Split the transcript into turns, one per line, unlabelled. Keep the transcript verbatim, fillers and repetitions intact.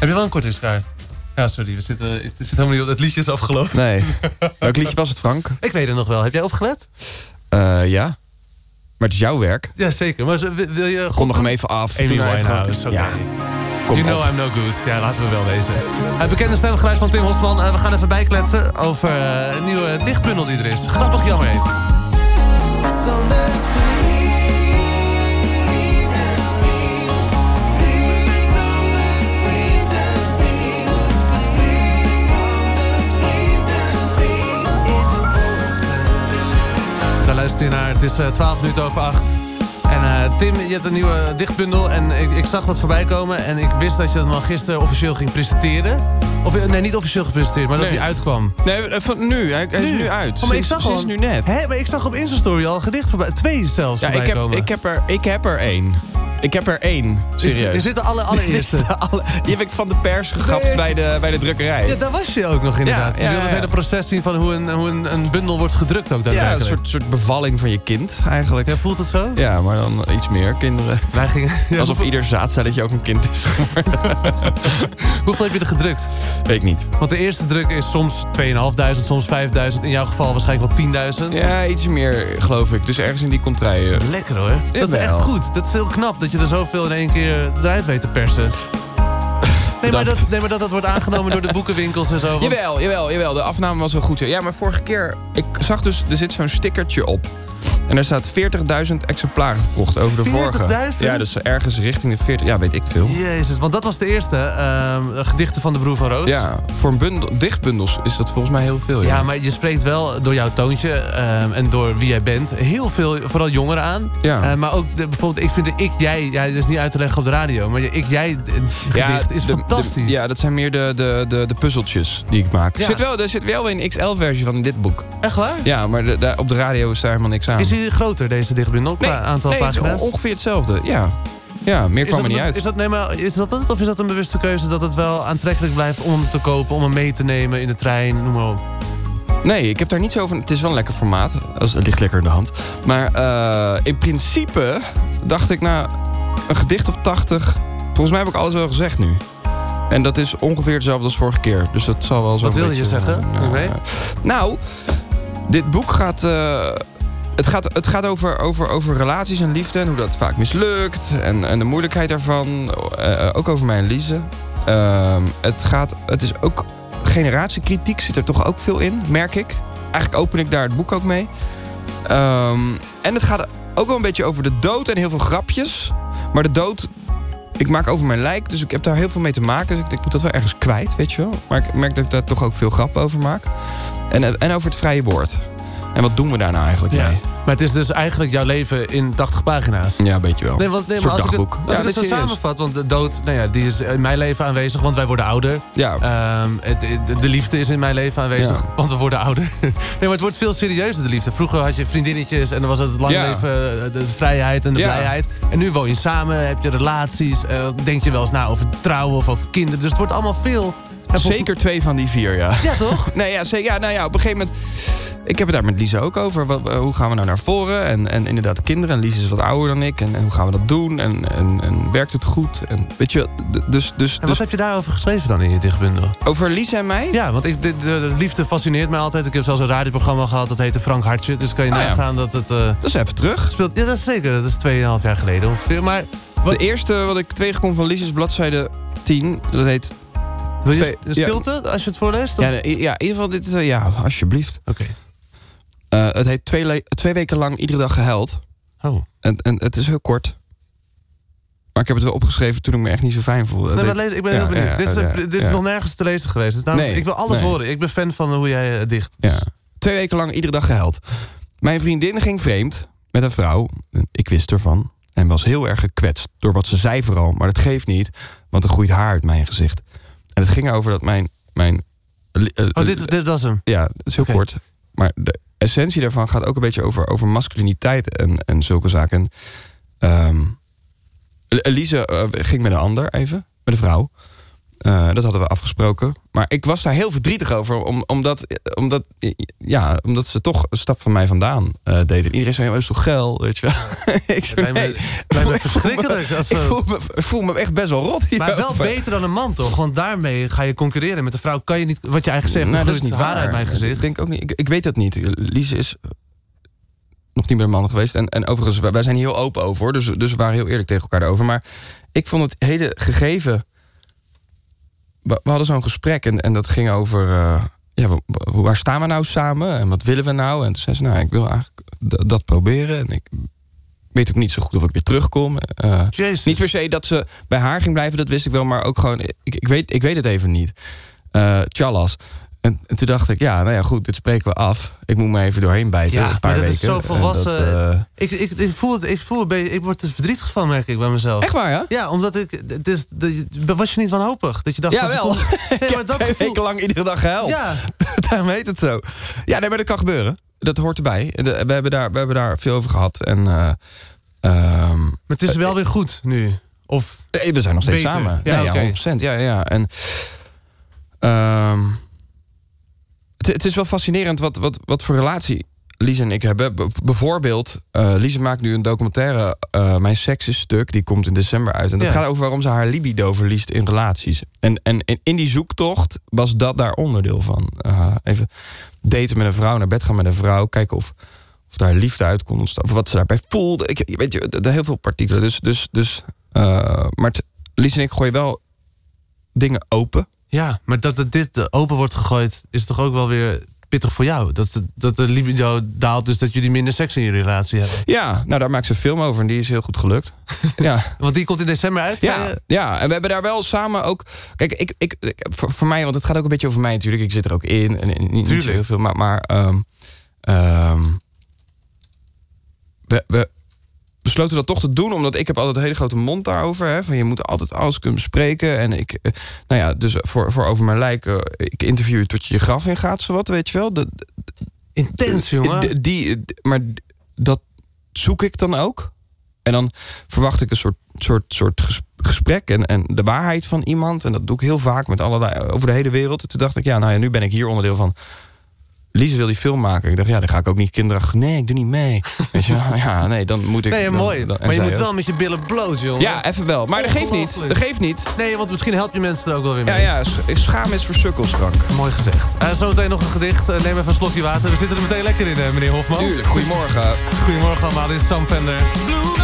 Heb je wel een kortingskaart? Ja, sorry, we zitten, het zit helemaal niet op. Het liedje is afgelopen.
Nee. Welk liedje was het, Frank?
Ik weet het nog wel. Heb jij opgelet?
Uh, ja. Maar het is jouw werk.
Ja, zeker. Maar wil, wil je...
Kondig hem even af.
Amy Winehouse, oké.
Ja.
You know I'm no good. Ja, laten we wel wezen. Het bekende stemgeluid van Tim Hofman. Uh, we gaan even bijkletsen over uh, een nieuwe dichtbundel die er is. Grappig, jammer heet. Daar luister je naar. Het is uh, twaalf minuten over acht. En uh, Tim, je hebt een nieuwe dichtbundel en ik, ik zag dat voorbij komen. En ik wist dat je hem al gisteren officieel ging presenteren. Of nee, niet officieel gepresenteerd, maar nee. Dat hij uitkwam.
Nee, van nu. Hij, hij nu. is nu uit.
Oh, maar ik zag
al nu net.
Hè, maar ik zag op Insta-story al een gedicht voorbij. Twee zelfs
ja,
voorbij
ik heb,
komen.
Ik heb, er, ik heb er één. Ik heb er één. Serieus.
Is, is dit de alle, allereerste?
de alle, die heb ik van de pers gegapt nee. bij, de, bij de drukkerij.
Ja, daar was je ook nog inderdaad. Ja, ja, je wilde ja, ja. het hele proces zien van hoe een, hoe een, een bundel wordt gedrukt ook daadwerkelijk.
Ja, een soort, soort bevalling van je kind eigenlijk.
Ja, voelt het zo?
Ja, maar dan iets meer kinderen.
Wij gingen, ja,
alsof
hoeveel...
ieder zaadcelletje ook een kind is geworden.
Hoeveel heb je er gedrukt?
Weet ik niet.
Want de eerste druk is soms tweeduizend vijfhonderd, soms vijfduizend. In jouw geval waarschijnlijk wel tienduizend.
Ja, iets meer geloof ik. Dus ergens in die contraien.
Lekker hoor. Ja, dat is echt goed. Dat is heel knap dat je er zoveel in één keer eruit weet te persen. Nee maar, dat, nee, maar dat dat wordt aangenomen door de boekenwinkels en zo. Want...
Jawel, jawel, jawel. De afname was wel goed. Ja, maar vorige keer... Ik zag dus... Er zit zo'n stickertje op. En daar staat veertigduizend exemplaren verkocht over de vorige.
veertigduizend?
Ja, dus ergens richting de veertig... Ja, weet ik veel.
Jezus, want dat was de eerste. Uh, gedichten van de broer van Roos.
Ja, voor een bundel, dichtbundels is dat volgens mij heel veel. Ja,
ja maar je spreekt wel door jouw toontje uh, en door wie jij bent... heel veel, vooral jongeren aan.
Ja.
Uh, maar ook de, bijvoorbeeld, ik vind de ik-jij... Ja, dat is niet uit te leggen op de radio. Maar je ik-jij gedicht
ja,
is
de,
fantastisch.
De, ja, dat zijn meer de, de, de, de puzzeltjes die ik maak. Ja. Er, zit wel, er zit wel een X L-versie van in dit boek.
Echt waar?
Ja, maar de, de, op de radio is daar helemaal niks aan.
Is hij groter, deze dichtbundel, qua
nee,
aantal
nee,
pagina's?
Het is ongeveer hetzelfde, ja. Ja, meer kwam er niet uit.
Is dat, nee, maar is dat het? Of is dat een bewuste keuze dat het wel aantrekkelijk blijft om hem te kopen, om hem mee te nemen in de trein, noem maar op?
Nee, ik heb daar niet zo over... Het is wel een lekker formaat. Het ligt lekker in de hand. Maar uh, in principe dacht ik, nou, een gedicht of tachtig... Volgens mij heb ik alles wel gezegd nu. En dat is ongeveer hetzelfde als vorige keer. Dus dat zal wel zo.
Wat wilde je zeggen?
Uh, nou, uh, nou, dit boek gaat... Uh, Het gaat, het gaat over, over, over relaties en liefde en hoe dat vaak mislukt. En, en de moeilijkheid daarvan. Uh, ook over mij en Lise. Uh, het, gaat, het is ook... Generatiekritiek zit er toch ook veel in, merk ik. Eigenlijk open ik daar het boek ook mee. Um, en het gaat ook wel een beetje over de dood en heel veel grapjes. Maar de dood... Ik maak over mijn lijk, dus ik heb daar heel veel mee te maken. Dus ik, ik moet dat wel ergens kwijt, weet je wel. Maar ik merk dat ik daar toch ook veel grap over maak. En, en over het vrije woord. En wat doen we daar nou eigenlijk
ja.
mee?
Maar het is dus eigenlijk jouw leven in tachtig pagina's.
Ja, een beetje wel.
Nee, want, nee, maar als
dagboek.
ik het, als
ja,
ik het zo samenvat, want de dood, nou ja, die is in mijn leven aanwezig, want wij worden ouder.
Ja.
Um, het, de liefde is in mijn leven aanwezig, ja. want we worden ouder. Nee, maar het wordt veel serieuzer, de liefde. Vroeger had je vriendinnetjes en dan was het het lange ja. leven, de vrijheid en de ja. blijheid. En nu woon je samen, heb je relaties, uh, denk je wel eens na over trouwen of over kinderen. Dus het wordt allemaal veel...
Zeker twee van die vier, ja.
Ja, toch?
Nee, ja, zeker, ja, nou ja, op een gegeven moment... Ik heb het daar met Lise ook over. Wat, hoe gaan we nou naar voren? En, en inderdaad kinderen. En Lise is wat ouder dan ik. En, en hoe gaan we dat doen? En, en, en werkt het goed? En weet je, dus, dus,
en wat
dus,
heb je daarover geschreven dan in je dichtbundel?
Over Lise en mij?
Ja, want ik, de, de, de liefde fascineert mij altijd. Ik heb zelfs een radioprogramma gehad, dat heette Frank Hartje. Dus kan je ah, nagaan ja. dat het... Uh,
dat is even terug.
Speelt, ja, dat is zeker. Dat is tweeënhalf jaar geleden ongeveer. Maar
wat, de eerste wat ik tegenkom van Lise is bladzijde tien. Dat heet...
Wil je twee, stilte, ja. als je het voorleest?
Ja, ja, in ieder geval, dit is... Ja, alsjeblieft.
Oké. Okay.
Uh, het heet twee, le- twee weken lang iedere dag gehuild.
Oh.
En, en het is heel kort. Maar ik heb het wel opgeschreven toen ik me echt niet zo fijn voelde.
Nee, lees, ik ben ja, heel benieuwd. Ja, dit is, ja, dit is ja. nog nergens te lezen geweest. Dus daarom, nee, ik wil alles nee. horen. Ik ben fan van hoe jij uh, dicht. Dus.
Ja. Twee weken lang iedere dag gehuild. Mijn vriendin ging vreemd met een vrouw. Ik wist ervan. En was heel erg gekwetst door wat ze zei vooral. Maar dat geeft niet, want er groeit haar uit mijn gezicht. En het ging over dat mijn... mijn uh,
oh, dit, dit was hem?
Ja, dat is heel okay. kort. Maar de essentie daarvan gaat ook een beetje over, over masculiniteit en, en zulke zaken. Um, Elise uh, ging met een ander even, met een vrouw. Uh, dat hadden we afgesproken. Maar ik was daar heel verdrietig over. Om, omdat, omdat, ja, omdat ze toch een stap van mij vandaan uh, deed. En iedereen zei, oh, is toch geil? Weet je wel. ik
zo, nee, nee, me, me verschrikkelijk. Als
ik, voel me, ik voel me echt best wel rot hier.
Maar wel beter dan een man, toch? Want daarmee ga je concurreren met de vrouw. Kan je niet, wat je eigen zegt, nou, dat is niet waar uit mijn gezicht.
Ik denk ook niet. Ik, ik weet dat niet. Lise is nog niet meer een man geweest. En, en overigens, wij zijn hier heel open over, hoor. Dus, dus we waren heel eerlijk tegen elkaar over. Maar ik vond het hele gegeven. We hadden zo'n gesprek en, en dat ging over... Uh, ja, waar staan we nou samen en wat willen we nou? En toen zei ze, nou, ik wil eigenlijk d- dat proberen. En ik weet ook niet zo goed of ik weer terugkom. Uh, niet per se dat ze bij haar ging blijven, dat wist ik wel. Maar ook gewoon, ik, ik, weet, ik weet het even niet. Uh, tjallas. En, en toen dacht ik, ja, nou ja, goed, dit spreken we af. Ik moet me even doorheen bijten,
ja,
een paar
maar dat
weken.
Is zo volwassen.
Dat, uh...
ik, ik, ik voel het, ik voel het beetje, ik word er verdrietig van, merk ik bij mezelf.
Echt waar, ja?
Ja, omdat ik, het is, de, was je niet wanhopig? Dat je dacht,
ja, wel.
Nee,
ik heb twee gevoel... weken lang iedere dag gehuild.
Ja.
Daarom heet het zo. Ja, nee, maar dat kan gebeuren. Dat hoort erbij. We hebben daar, we hebben daar veel over gehad. En, uh, um,
maar het is wel uh, weer goed nu? Of
nee, we zijn nog steeds
beter.
samen.
Ja,
nee,
okay.
ja, honderd procent. Ja, ja. En... Um, Het, het is wel fascinerend wat, wat, wat voor relatie Lise en ik hebben. B- bijvoorbeeld, uh, Lise maakt nu een documentaire... Uh, Mijn seks is stuk, die komt in december uit. En dat ja. gaat over waarom ze haar libido verliest in relaties. En, en, en in die zoektocht was dat daar onderdeel van. Uh, even daten met een vrouw, naar bed gaan met een vrouw... kijken of, of daar liefde uit kon ontstaan. Of wat ze daarbij voelde. Ik, weet je, er heel veel partikelen. Dus, dus, dus, uh, maar het, Lise en ik gooien wel dingen open...
Ja, maar dat het dit open wordt gegooid... is toch ook wel weer pittig voor jou? Dat de, dat de libido daalt, dus dat jullie minder seks in je relatie hebben.
Ja, nou daar maakt ze een film over en die is heel goed gelukt. Ja.
Want die komt in december uit?
Ja, ja, en we hebben daar wel samen ook... Kijk, ik, ik, ik, voor, voor mij, want het gaat ook een beetje over mij natuurlijk. Ik zit er ook in. En, en niet, niet zo heel veel, maar... maar um, um, we... we besloten dat toch te doen, omdat ik heb altijd een hele grote mond daarover. Hè, van je moet altijd alles kunnen bespreken. En ik, nou ja, dus voor, voor over mijn lijk, uh, ik interview je tot je je graf in gaat, zowat, weet je wel. De, de,
Intens, jongen.
Die, die, maar dat zoek ik dan ook. En dan verwacht ik een soort, soort, soort gesprek en, en de waarheid van iemand. En dat doe ik heel vaak met allerlei, over de hele wereld. En toen dacht ik, ja, nou ja, nu ben ik hier onderdeel van... Lise wil die film maken. Ik dacht, ja, dan ga ik ook niet kinderachtig... Nee, ik doe niet mee. Weet je wel? Ja, nee, dan moet ik...
Nee,
dan,
mooi.
Dan,
maar je moet
ook.
wel met je billen bloot, jongen.
Ja, even wel. Maar dat geeft niet. Dat geeft niet.
Nee, want misschien help je mensen er ook wel weer mee.
Ja, ja. Schaam is voor sukkels, Frank.
Mooi gezegd. Uh, zometeen nog een gedicht. Uh, neem even een slokje water. We zitten er meteen lekker in, uh, meneer Hofman.
Tuurlijk. Goedemorgen.
Goedemorgen allemaal. Dit is Sam Vender.